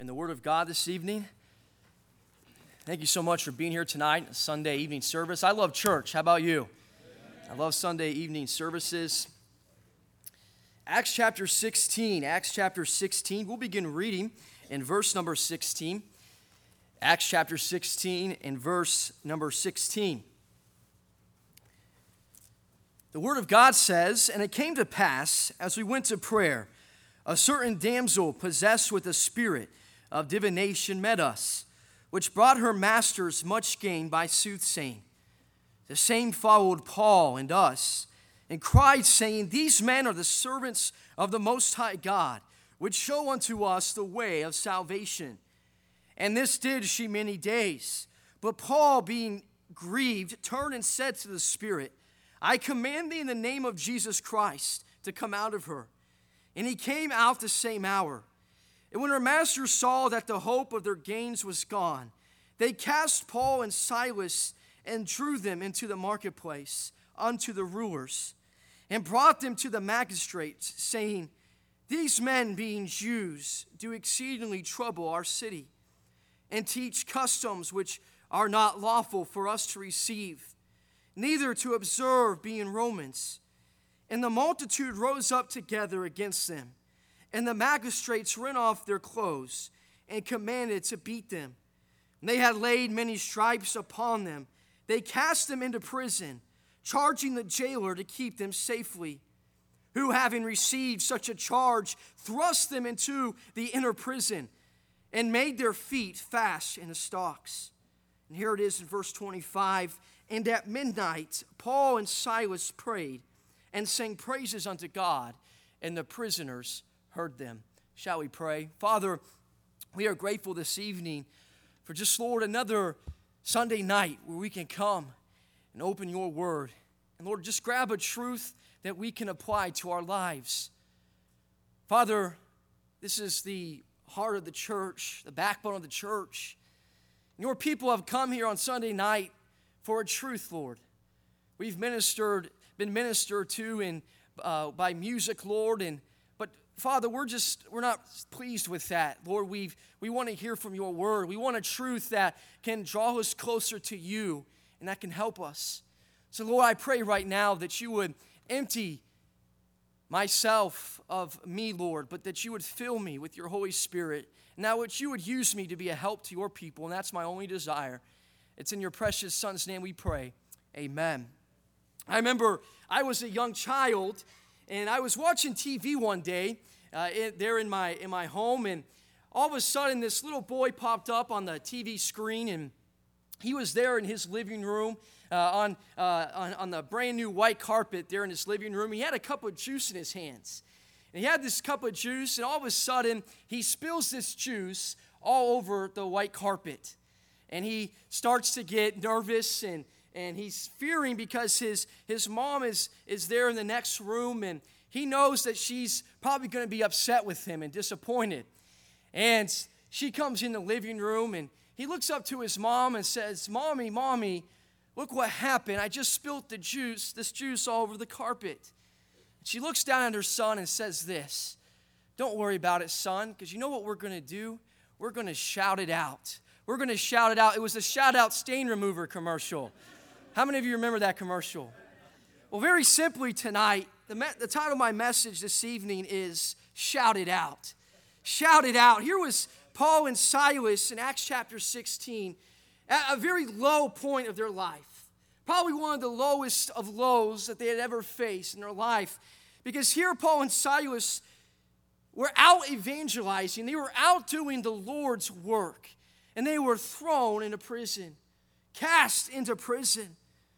in the Word of God this evening. Thank you so much for being here tonight, Sunday evening service. I love church. How about you? I love Sunday evening services. Acts chapter 16. We'll begin reading in verse number 16. Acts chapter 16 and verse number 16. The Word of God says, "And it came to pass, as we went to prayer, a certain damsel possessed with a spirit of divination met us, which brought her masters much gain by soothsaying. The same followed Paul and us, and cried, saying, These men are the servants of the Most High God, which show unto us the way of salvation. And this did she many days. But Paul, being grieved, turned and said to the spirit, I command thee in the name of Jesus Christ to come out of her. And he came out the same hour. And when her masters saw that the hope of their gains was gone, they cast Paul and Silas and drew them into the marketplace unto the rulers, and brought them to the magistrates, saying, These men, being Jews, do exceedingly trouble our city, and teach customs which are not lawful for us to receive, neither to observe, being Romans. And the multitude rose up together against them. And the magistrates rent off their clothes and commanded to beat them. And they had laid many stripes upon them. They cast them into prison, charging the jailer to keep them safely, who, having received such a charge, thrust them into the inner prison and made their feet fast in the stocks. And here it is in verse 25. And at midnight, Paul and Silas prayed and sang praises unto God, and the prisoners heard them. Shall we pray? Father, we are grateful this evening for just, Lord, another Sunday night where we can come and open your word. And Lord, just grab a truth that we can apply to our lives. Father, this is the heart of the church, the backbone of the church. And your people have come here on Sunday night for a truth, Lord. We've been ministered to by music, Lord, but Father, we're not pleased with that. Lord, we want to hear from your word. We want a truth that can draw us closer to you and that can help us. So, Lord, I pray right now that you would empty myself of me, Lord, but that you would fill me with your Holy Spirit. Now, that you would use me to be a help to your people, and that's my only desire. It's in your precious Son's name we pray. Amen. I remember I was a young child, and I was watching TV one day there in my home, and all of a sudden this little boy popped up on the TV screen, and he was there in his living room on the brand new white carpet there in his living room. He had a cup of juice in his hands, and he had this cup of juice, and all of a sudden he spills this juice all over the white carpet, and he starts to get nervous and he's fearing because his mom is there in the next room, and he knows that she's probably going to be upset with him and disappointed. And she comes in the living room, and he looks up to his mom and says, Mommy, look what happened. I just spilled this juice all over the carpet. She looks down at her son and says this, Don't worry about it, son, because you know what we're going to do? We're going to shout it out. We're going to shout it out. It was the Shout Out Stain Remover commercial. How many of you remember that commercial? Well, very simply tonight, the title of my message this evening is Shout It Out. Shout it out. Here was Paul and Silas in Acts chapter 16 at a very low point of their life. Probably one of the lowest of lows that they had ever faced in their life. Because here Paul and Silas were out evangelizing. They were out doing the Lord's work. And they were thrown into prison, cast into prison.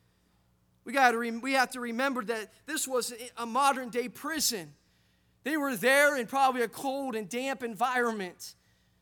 We have to remember that this was a modern day prison. They were there in probably a cold and damp environment.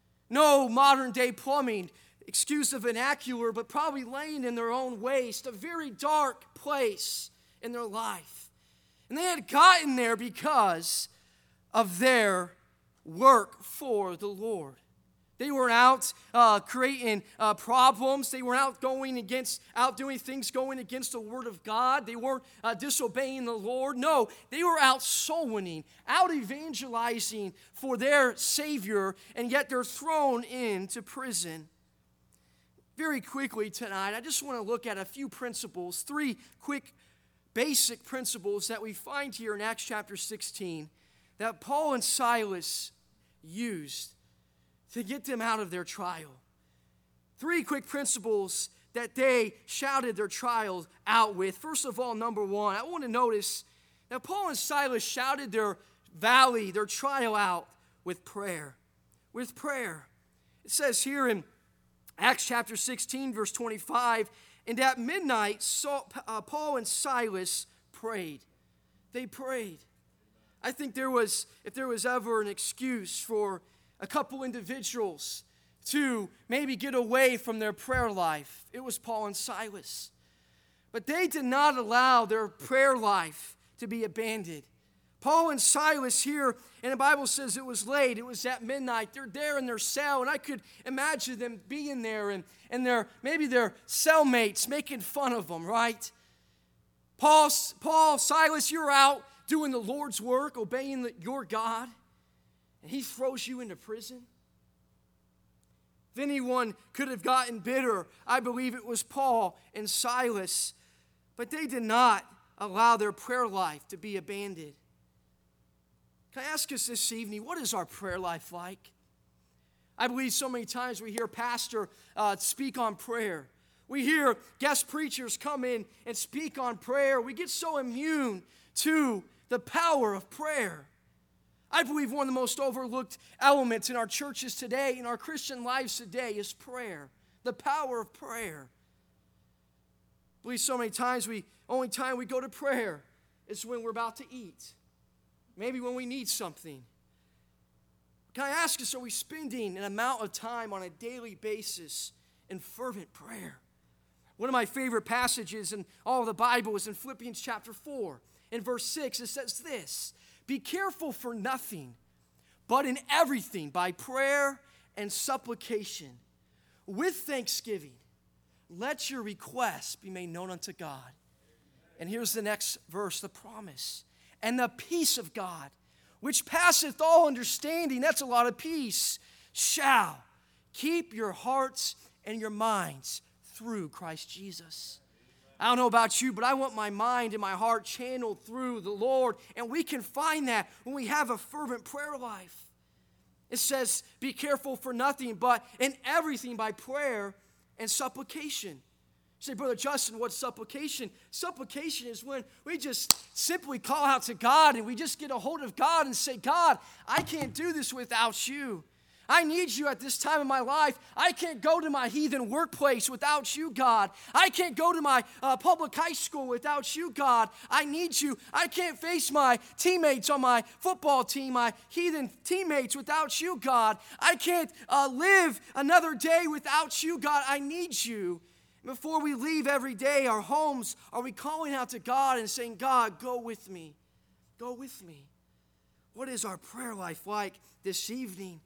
No modern day plumbing, excuse the vernacular, but probably laying in their own waste, a very dark place in their life. And they had gotten there because of their work for the Lord. They weren't out creating problems. They weren't out doing things going against the Word of God. They weren't disobeying the Lord. No, they were out soul winning, out evangelizing for their Savior, and yet they're thrown into prison. Very quickly tonight, I just want to look at a few principles, 3 quick basic principles that we find here in Acts chapter 16 that Paul and Silas used to get them out of their trial. 3 quick principles that they shouted their trial out with. First of all, number 1, I want to notice that Paul and Silas shouted their trial out with prayer. With prayer. It says here in Acts chapter 16, verse 25, and at midnight, Paul and Silas prayed. They prayed. I think if there was ever an excuse for a couple individuals to maybe get away from their prayer life, it was Paul and Silas. But they did not allow their prayer life to be abandoned. Paul and Silas here, and the Bible says it was late, it was at midnight. They're there in their cell, and I could imagine them being there and maybe their cellmates making fun of them, right? Paul, Silas, you're out doing the Lord's work, obeying your God, and he throws you into prison. If anyone could have gotten bitter, I believe it was Paul and Silas, but they did not allow their prayer life to be abandoned. Can I ask us this evening, what is our prayer life like? I believe so many times we hear pastor speak on prayer. We hear guest preachers come in and speak on prayer. We get so immune to the power of prayer. I believe one of the most overlooked elements in our churches today, in our Christian lives today, is prayer. The power of prayer. I believe so many times only time we go to prayer is when we're about to eat. Maybe when we need something. Can I ask us, are we spending an amount of time on a daily basis in fervent prayer? One of my favorite passages in all of the Bible is in Philippians chapter 4. In verse 6, it says this, "Be careful for nothing, but in everything by prayer and supplication, with thanksgiving, let your requests be made known unto God." And here's the next verse, the promise. "And the peace of God, which passeth all understanding," that's a lot of peace, "shall keep your hearts and your minds through Christ Jesus." I don't know about you, but I want my mind and my heart channeled through the Lord. And we can find that when we have a fervent prayer life. It says, "Be careful for nothing, but in everything by prayer and supplication." You say, "Brother Justin, what's supplication?" Supplication is when we just simply call out to God and we just get a hold of God and say, "God, I can't do this without you. I need you at this time of my life. I can't go to my heathen workplace without you, God. I can't go to my public high school without you, God. I need you. I can't face my teammates on my football team, my heathen teammates without you, God. I can't live another day without you, God. I need you." Before we leave every day, our homes, are we calling out to God and saying, "God, go with me. Go with me." What is our prayer life like this evening?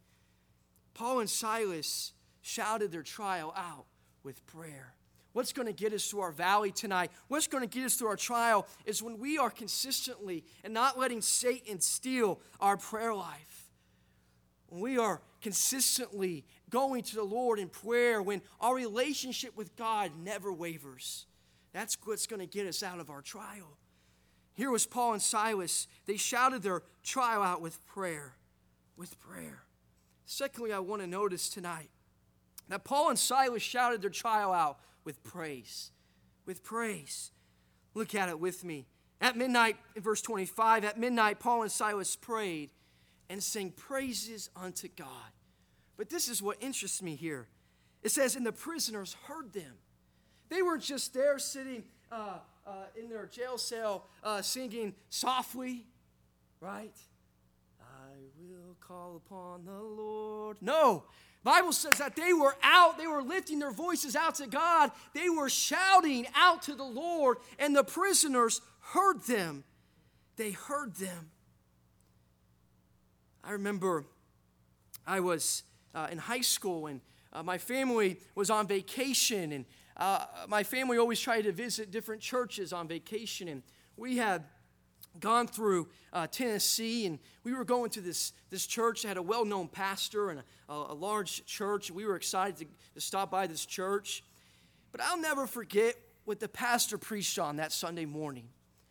Paul and Silas shouted their trial out with prayer. What's going to get us through our valley tonight? What's going to get us through our trial is when we are consistently and not letting Satan steal our prayer life. When we are consistently going to the Lord in prayer, when our relationship with God never wavers. That's what's going to get us out of our trial. Here was Paul and Silas. They shouted their trial out with prayer. With prayer. Secondly, I want to notice tonight that Paul and Silas shouted their trial out with praise. With praise. Look at it with me. At midnight, in verse 25, at midnight, Paul and Silas prayed and sang praises unto God. But this is what interests me here. It says, "And the prisoners heard them." They weren't just there sitting in their jail cell singing softly, right? "I will call upon the Lord." No, the Bible says that they were out, they were lifting their voices out to God. They were shouting out to the Lord, and the prisoners heard them. They heard them. I remember I was in high school, and my family was on vacation, and my family always tried to visit different churches on vacation, and we had gone through Tennessee, and we were going to this church that had a well-known pastor and a large church. We were excited to stop by this church. But I'll never forget what the pastor preached on that Sunday morning.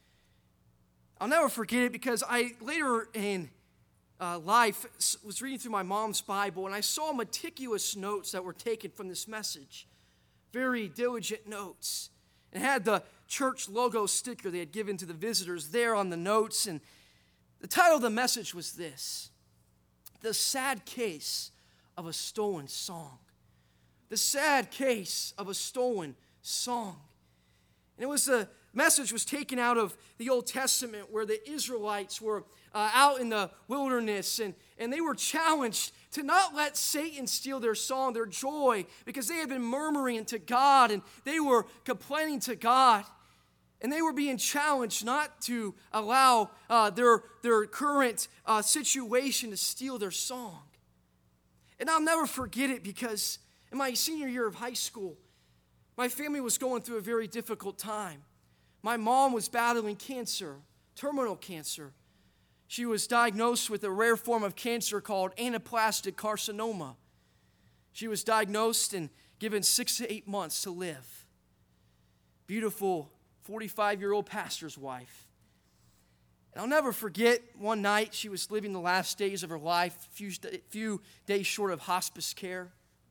I'll never forget it because I later in life was reading through my mom's Bible, and I saw meticulous notes that were taken from this message. Very diligent notes. It had the church logo sticker they had given to the visitors there on the notes. And the title of the message was this: The Sad Case of a Stolen Song. The sad case of a stolen song. And the message was taken out of the Old Testament, where the Israelites were out in the wilderness, and they were challenged to not let Satan steal their song, their joy, because they had been murmuring to God, and they were complaining to God. And they were being challenged not to allow their current situation to steal their song. And I'll never forget it because in my senior year of high school, my family was going through a very difficult time. My mom was battling cancer, terminal cancer. She was diagnosed with a rare form of cancer called anaplastic carcinoma. She was diagnosed and given 6 to 8 months to live. Beautiful 45-year-old pastor's wife. And I'll never forget one night she was living the last days of her life, few days short of hospice care.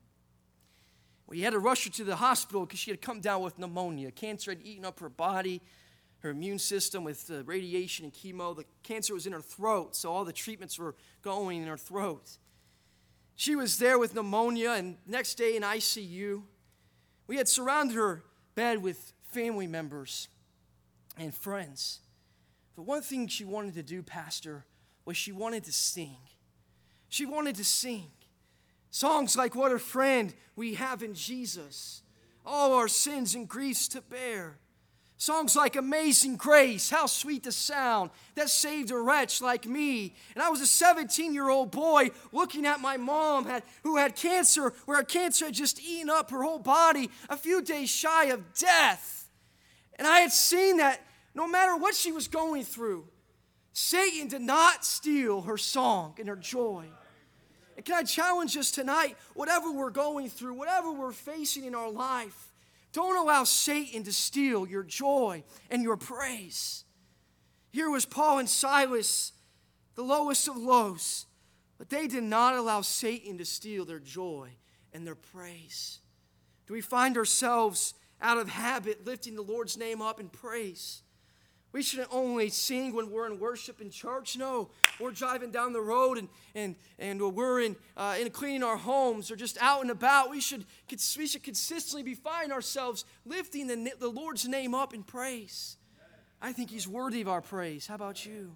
We had to rush her to the hospital because she had come down with pneumonia. Cancer had eaten up her body, her immune system with radiation and chemo. The cancer was in her throat, so all the treatments were going in her throat. She was there with pneumonia, and next day in ICU. We had surrounded her bed with family members and friends. But one thing she wanted to do, Pastor, was she wanted to sing. She wanted to sing. Songs like "What a Friend We Have in Jesus," "All Our Sins and Griefs to Bear." Songs like "Amazing Grace," "How Sweet the Sound That Saved a Wretch Like Me." And I was a 17-year-old boy looking at my mom who had cancer, where cancer had just eaten up her whole body, a few days shy of death. And I had seen that no matter what she was going through, Satan did not steal her song and her joy. And can I challenge us tonight, whatever we're going through, whatever we're facing in our life, don't allow Satan to steal your joy and your praise. Here was Paul and Silas, the lowest of lows, but they did not allow Satan to steal their joy and their praise. Do we find ourselves out of habit lifting the Lord's name up in praise? We shouldn't only sing when we're in worship in church. No, we're driving down the road and we're in cleaning our homes or just out and about. We should consistently be finding ourselves lifting the Lord's name up in praise. I think He's worthy of our praise. How about you?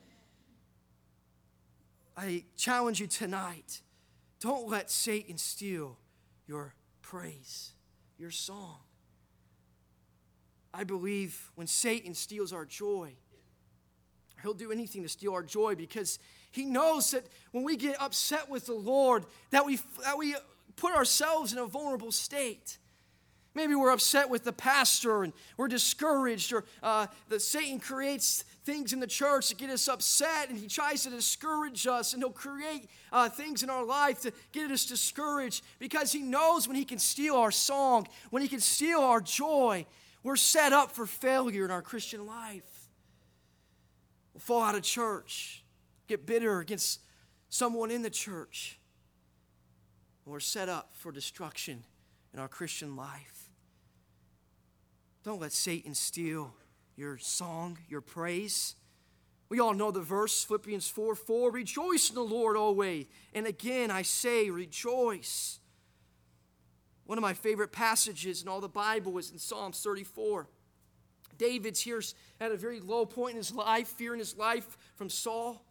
I challenge you tonight. Don't let Satan steal your praise, your song. I believe when Satan steals our joy, he'll do anything to steal our joy because he knows that when we get upset with the Lord, that we put ourselves in a vulnerable state. Maybe we're upset with the pastor and we're discouraged, or Satan creates things in the church to get us upset, and he tries to discourage us, and he'll create things in our life to get us discouraged because he knows when he can steal our song, when he can steal our joy, we're set up for failure in our Christian life. We'll fall out of church, get bitter against someone in the church, and we're set up for destruction in our Christian life. Don't let Satan steal your song, your praise. We all know the verse, Philippians 4:4, "Rejoice in the Lord always, and again I say rejoice." One of my favorite passages in all the Bible is in Psalms 34. David's here at a very low point in his life, fear in his life from Saul,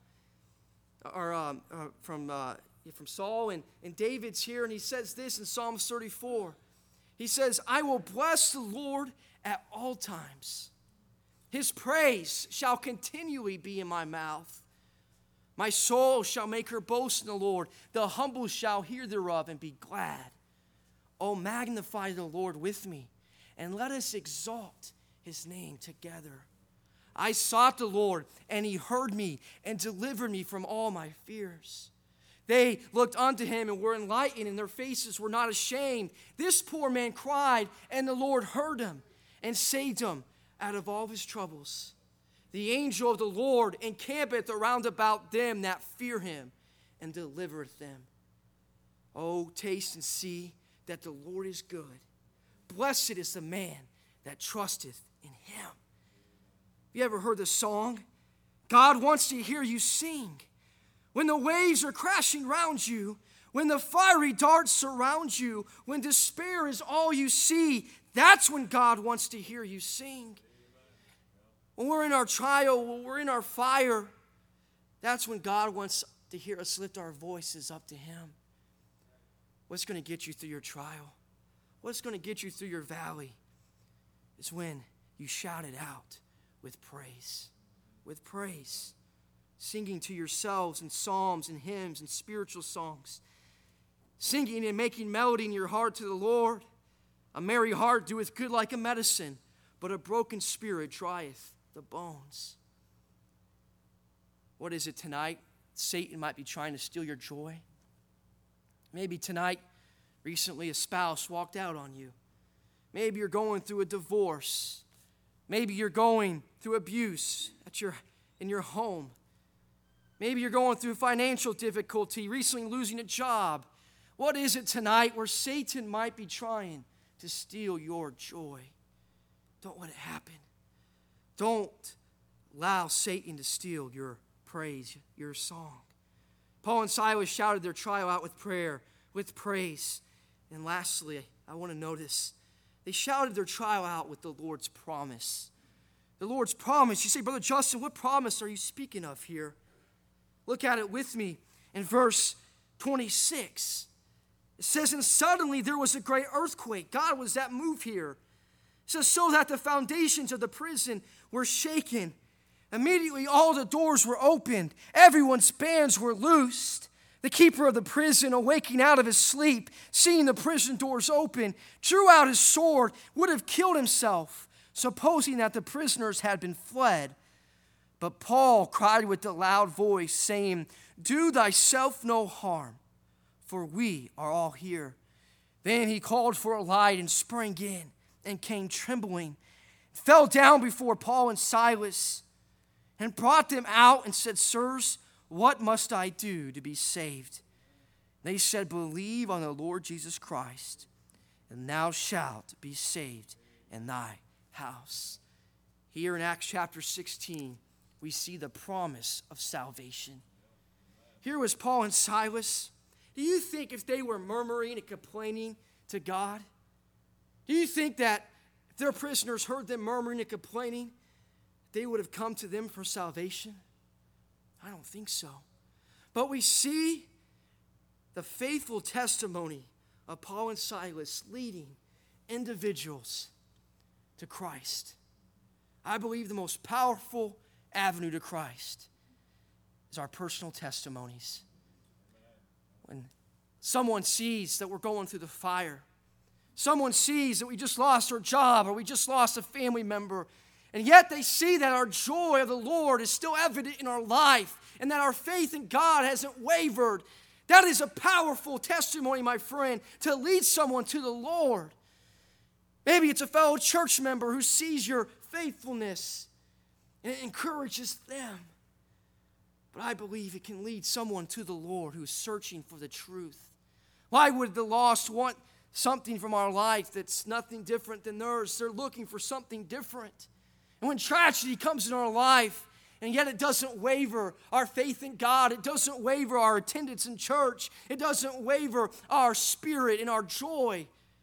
from Saul, and David's here, and he says this in Psalms 34. He says, "I will bless the Lord at all times. His praise shall continually be in my mouth. My soul shall make her boast in the Lord. The humble shall hear thereof and be glad. Oh, magnify the Lord with me, and let us exalt his name together. I sought the Lord, and he heard me and delivered me from all my fears. They looked unto him and were enlightened, and their faces were not ashamed. This poor man cried, and the Lord heard him and saved him out of all his troubles. The angel of the Lord encampeth around about them that fear him, and delivereth them. Oh, taste and see that the Lord is good. Blessed is the man that trusteth in him. Have you ever heard the song? God wants to hear you sing. When the waves are crashing round you, when the fiery darts surround you, when despair is all you see, that's when God wants to hear you sing. When we're in our trial, when we're in our fire, that's when God wants to hear us lift our voices up to him. What's going to get you through your trial? What's going to get you through your valley is when you shout it out with praise. With praise. Singing to yourselves in psalms and hymns and spiritual songs. Singing and making melody in your heart to the Lord. A merry heart doeth good like a medicine, but a broken spirit drieth the bones. What is it tonight? Satan might be trying to steal your joy. Maybe tonight, recently a spouse walked out on you. Maybe you're going through a divorce. Maybe you're going through abuse in your home. Maybe you're going through financial difficulty, recently losing a job. What is it tonight where Satan might be trying to steal your joy? Don't let it happen. Don't allow Satan to steal your praise, your song. Paul and Silas shouted their trial out with prayer, with praise. And lastly, I want to notice, they shouted their trial out with the Lord's promise. The Lord's promise. You say, Brother Justin, what promise are you speaking of here? Look at it with me in verse 26. It says, and suddenly there was a great earthquake. God was that move here. It says, so that the foundations of the prison were shaken. Immediately all the doors were opened. Everyone's bands were loosed. The keeper of the prison, awaking out of his sleep, seeing the prison doors open, drew out his sword, would have killed himself, supposing that the prisoners had been fled. But Paul cried with a loud voice, saying, do thyself no harm, for we are all here. Then he called for a light and sprang in and came trembling, fell down before Paul and Silas, and brought them out and said, sirs, what must I do to be saved? They said, believe on the Lord Jesus Christ, and thou shalt be saved in thy house. Here in Acts chapter 16, we see the promise of salvation. Here was Paul and Silas. Do you think if they were murmuring and complaining to God, do you think that if their prisoners heard them murmuring and complaining, they would have come to them for salvation? I don't think so. But we see the faithful testimony of Paul and Silas leading individuals to Christ. I believe the most powerful avenue to Christ is our personal testimonies. When someone sees that we're going through the fire, someone sees that we just lost our job or we just lost a family member, and yet they see that our joy of the Lord is still evident in our life and that our faith in God hasn't wavered. That is a powerful testimony, my friend, to lead someone to the Lord. Maybe it's a fellow church member who sees your faithfulness and it encourages them. But I believe it can lead someone to the Lord who's searching for the truth. Why would the lost want something from our life that's nothing different than theirs? They're looking for something different. And when tragedy comes in our life, and yet it doesn't waver our faith in God, it doesn't waver our attendance in church, it doesn't waver our spirit and our joy,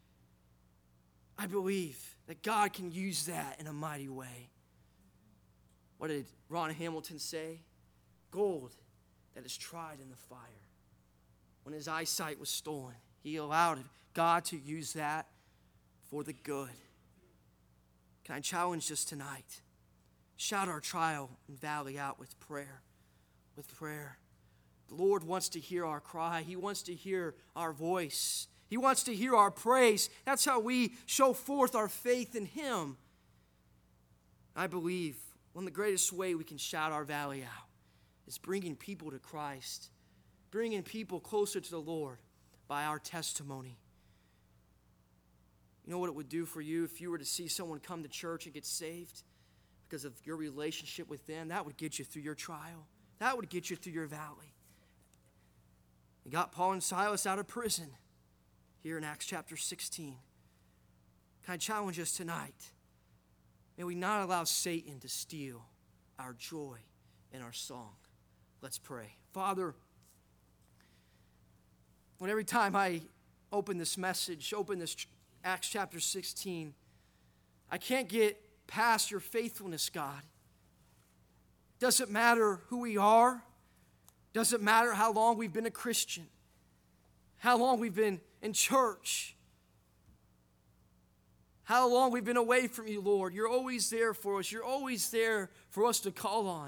I believe that God can use that in a mighty way. What did Ron Hamilton say? Gold that is tried in the fire. When his eyesight was stolen, he allowed God to use that for the good. Can I challenge us tonight? Shout our trial and valley out with prayer. With prayer. The Lord wants to hear our cry. He wants to hear our voice. He wants to hear our praise. That's how we show forth our faith in Him. I believe one of the greatest way we can shout our valley out is bringing people to Christ, bringing people closer to the Lord by our testimony. You know what it would do for you if you were to see someone come to church and get saved because of your relationship with them? That would get you through your trial. That would get you through your valley. It got Paul and Silas out of prison here in Acts chapter 16. Can I challenge us tonight? May we not allow Satan to steal our joy and our song. Let's pray. Father, when every time I open this message, open this Acts chapter 16, I can't get past your faithfulness, God. Doesn't matter who we are. Doesn't matter how long we've been a Christian. How long we've been in church. How long we've been away from you, Lord. You're always there for us. You're always there for us to call on.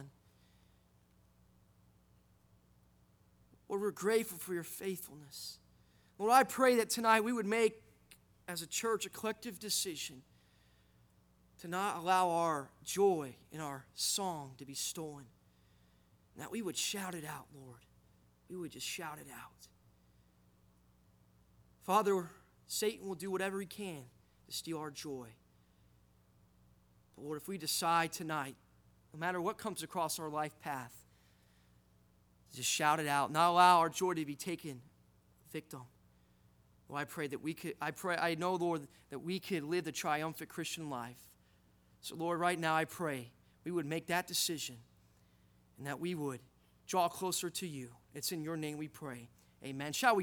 Lord, we're grateful for your faithfulness. Lord, I pray that tonight we would make, as a church, a collective decision to not allow our joy and our song to be stolen. And that we would shout it out, Lord. We would just shout it out. Father, Satan will do whatever he can to steal our joy. But Lord, if we decide tonight, no matter what comes across our life path, to just shout it out, not allow our joy to be taken victim. Lord, I pray that I know, Lord, that we could live the triumphant Christian life. So, Lord, right now I pray we would make that decision and that we would draw closer to you. It's in your name we pray. Amen. Shall we